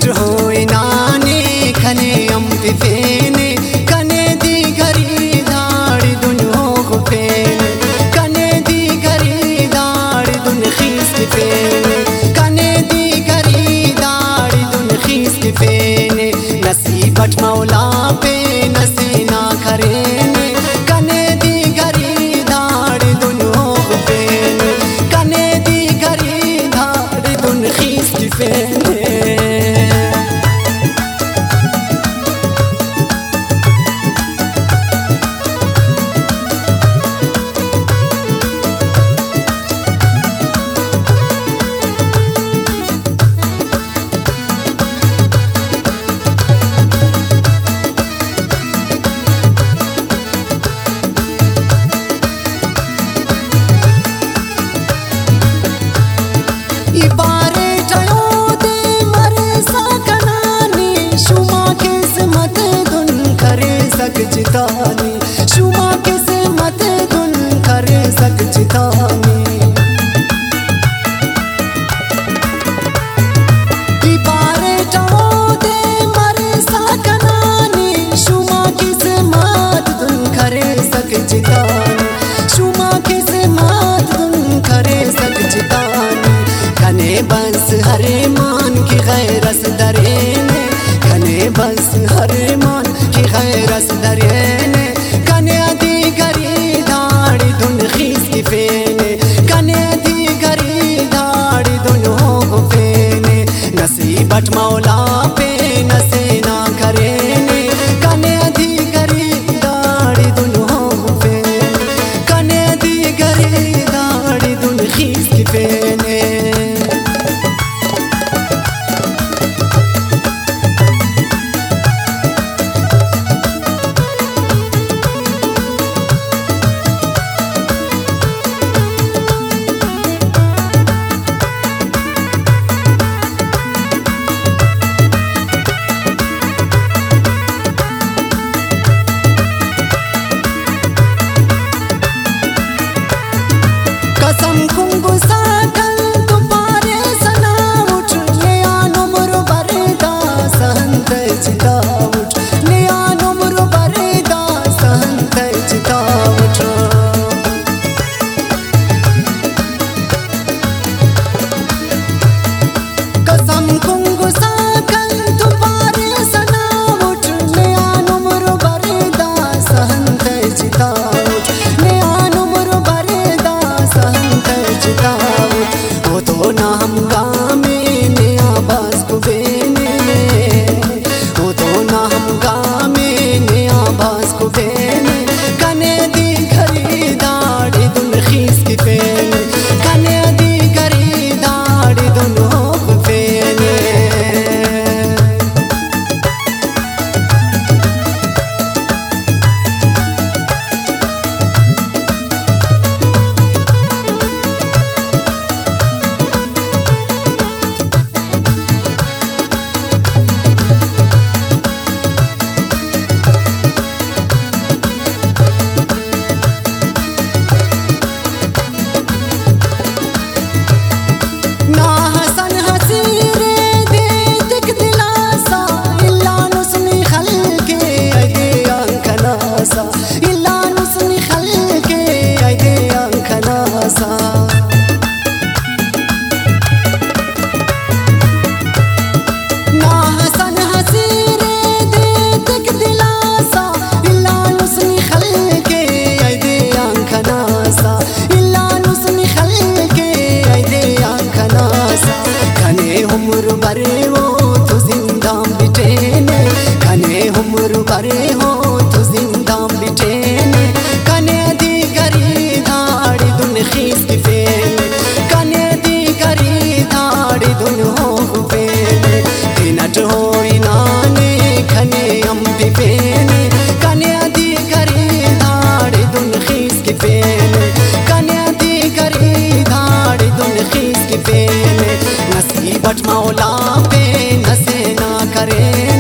नट हो नाने खने अम फेने कने दी घरी धाड़ी दुन हो फेने कने दी घरी धाड़ी दुन खीस फेने कने दी घरी धाड़ी दुन खीस फेने नसीबत मौला पे नसीना खरेने कने दी घरी धाड़ी दुन हो फेने कने दी घरी धाड़ी दुन खीस फेने इबारे जयो दे मरे सकनानी शुमा किस्मत धुन करे सक जितानी शुमा किस्मत धुन करे सक जितानी इबारे जयो दे मरे सकनानी शुमा किस्मत धुन करे सक जितानी शुमा किस्मत धुन करे सक जितानी कने बस हरे मान की गैरस दरेने कने बस हरे मान की गैरस दरेने कने दी घरी धाड़ी धुन खीस की फेने कने दी घरी धाड़ी धुन हो फेने नसीबत मौला पे नसीना करेने कने दी घरी धाड़ी धुन हो फेने कने दी घरी धाड़ी धुन खीस की फेने कसम खुंगु साकल तुम्हारे सना उठ ले आनो मुरु बरेदा सहंत चिता उठ ले आनो मुरु बरेदा सहंत चिता उठ कसम खुंगु साकल तुम्हारे सना उठ ले आनो मुरु बरेदा सहंत चिता उठ ले आनो मुरु बरेदा सहंत चितावट वो तो ना हम गामे ने आवाज को बेने वो तो ना हम गामे ने आवाज को बेने कने दी घरी दाड़ी दुन खीस की फेने कने दी घरी दाड़ी दुन हो फेने ना हसन हसीरे दे दिक दिलासा इल्ला नुस्नी खल के आगे अंखनासा इल्ला नुस्नी खल के आगे अंखनासा ना हसन हसीरे दे दिक दिलासा इल्ला नुस्नी खल के आगे अंखनासा इल्ला नुस्नी खल के आगे अंखनासा कने उम्र बरे हो तो जिंदाम बिटेने कने उम्र बरे हो तो जिंदाम बिटेने कने दी घरी धाड़ी दुन खीस की फेने कने दी घरी धाड़ी दुन हो फेने नट हो नाने खने अम फेने कने दी घरी धाड़ी दुन खीस की फेने कने दी घरी धाड़ी दुन खीस की फेने नसीबत मौला पे नसे ना करे